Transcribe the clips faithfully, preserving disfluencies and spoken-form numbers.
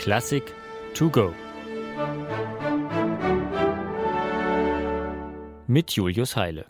Klassik to go. Mit Julius Heile.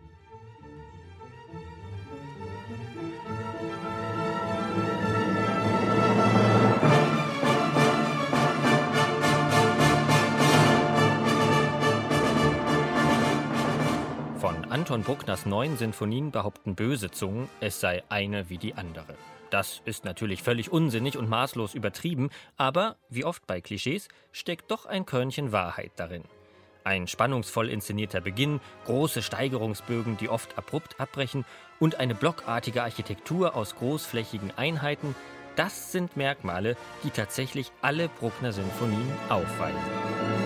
Von Anton Bruckners neun Sinfonien behaupten böse Zungen, es sei eine wie die andere. Das ist natürlich völlig unsinnig und maßlos übertrieben, aber, wie oft bei Klischees, steckt doch ein Körnchen Wahrheit darin. Ein spannungsvoll inszenierter Beginn, große Steigerungsbögen, die oft abrupt abbrechen, und eine blockartige Architektur aus großflächigen Einheiten, das sind Merkmale, die tatsächlich alle Bruckner-Sinfonien aufweisen.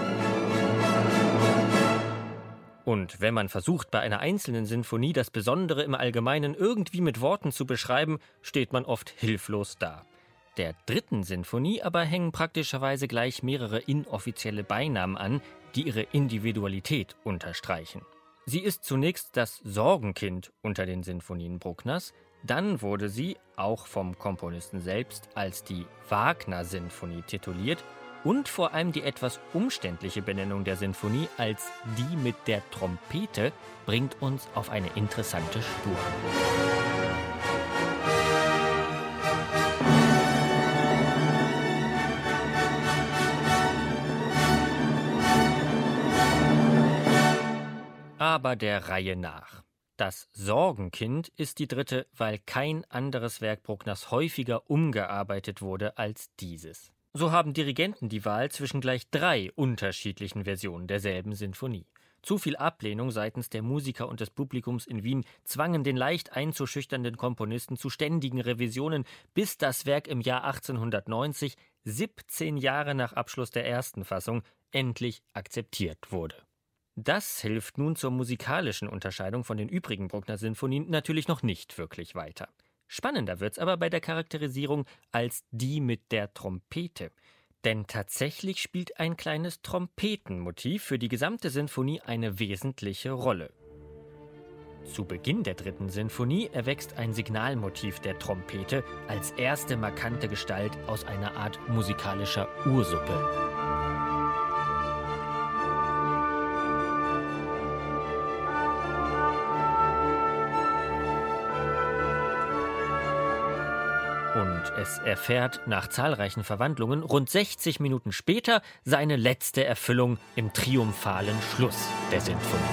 Und wenn man versucht, bei einer einzelnen Sinfonie das Besondere im Allgemeinen irgendwie mit Worten zu beschreiben, steht man oft hilflos da. Der dritten Sinfonie aber hängen praktischerweise gleich mehrere inoffizielle Beinamen an, die ihre Individualität unterstreichen. Sie ist zunächst das Sorgenkind unter den Sinfonien Bruckners, dann wurde sie, auch vom Komponisten selbst, als die Wagner-Sinfonie tituliert und vor allem die etwas umständliche Benennung der Sinfonie als die mit der Trompete bringt uns auf eine interessante Spur. Aber der Reihe nach. Das Sorgenkind ist die dritte, weil kein anderes Werk Bruckners häufiger umgearbeitet wurde als dieses. So haben Dirigenten die Wahl zwischen gleich drei unterschiedlichen Versionen derselben Sinfonie. Zu viel Ablehnung seitens der Musiker und des Publikums in Wien zwangen den leicht einzuschüchternden Komponisten zu ständigen Revisionen, bis das Werk im Jahr achtzehnhundertneunzig, siebzehn Jahre nach Abschluss der ersten Fassung, endlich akzeptiert wurde. Das hilft nun zur musikalischen Unterscheidung von den übrigen Bruckner-Sinfonien natürlich noch nicht wirklich weiter. Spannender wird's aber bei der Charakterisierung als die mit der Trompete. Denn tatsächlich spielt ein kleines Trompetenmotiv für die gesamte Sinfonie eine wesentliche Rolle. Zu Beginn der dritten Sinfonie erwächst ein Signalmotiv der Trompete als erste markante Gestalt aus einer Art musikalischer Ursuppe. Und es erfährt nach zahlreichen Verwandlungen rund sechzig Minuten später seine letzte Erfüllung im triumphalen Schluss der Sinfonie.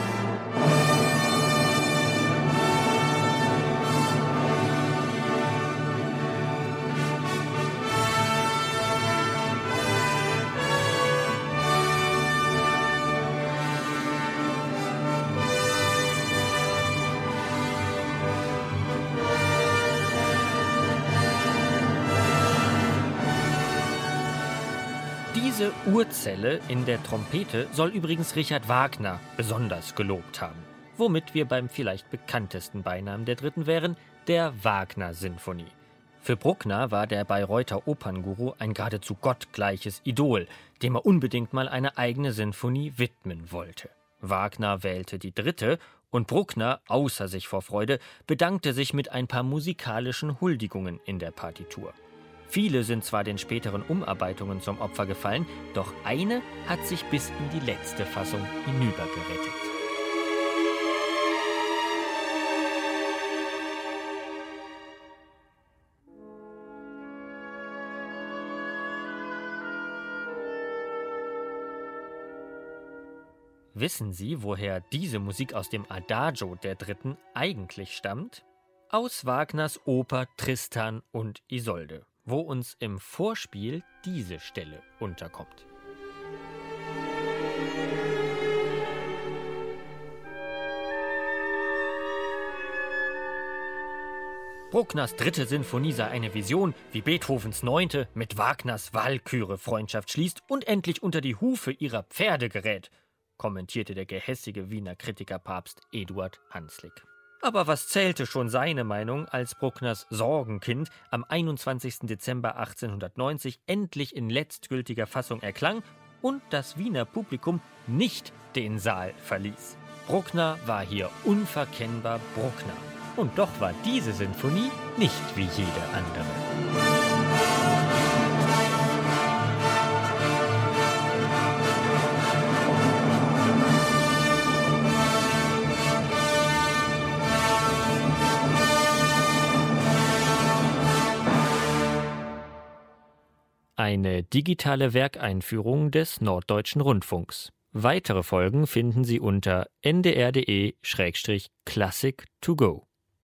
Diese Urzelle in der Trompete soll übrigens Richard Wagner besonders gelobt haben. Womit wir beim vielleicht bekanntesten Beinamen der dritten wären, der Wagner-Sinfonie. Für Bruckner war der Bayreuther Opernguru ein geradezu gottgleiches Idol, dem er unbedingt mal eine eigene Sinfonie widmen wollte. Wagner wählte die dritte und Bruckner, außer sich vor Freude, bedankte sich mit ein paar musikalischen Huldigungen in der Partitur. Viele sind zwar den späteren Umarbeitungen zum Opfer gefallen, doch eine hat sich bis in die letzte Fassung hinübergerettet. Wissen Sie, woher diese Musik aus dem Adagio der dritten eigentlich stammt? Aus Wagners Oper Tristan und Isolde, wo uns im Vorspiel diese Stelle unterkommt. Bruckners dritte Sinfonie sei eine Vision, wie Beethovens neunte mit Wagners Walküre Freundschaft schließt und endlich unter die Hufe ihrer Pferde gerät, kommentierte der gehässige Wiener Kritikerpapst Eduard Hanslick. Aber was zählte schon seine Meinung, als Bruckners Sorgenkind am einundzwanzigsten Dezember achtzehnhundertneunzig endlich in letztgültiger Fassung erklang und das Wiener Publikum nicht den Saal verließ. Bruckner war hier unverkennbar Bruckner. Und doch war diese Sinfonie nicht wie jede andere. eine digitale Werkeinführung des Norddeutschen Rundfunks. Weitere Folgen finden Sie unter n d r punkt d e slash classic to go.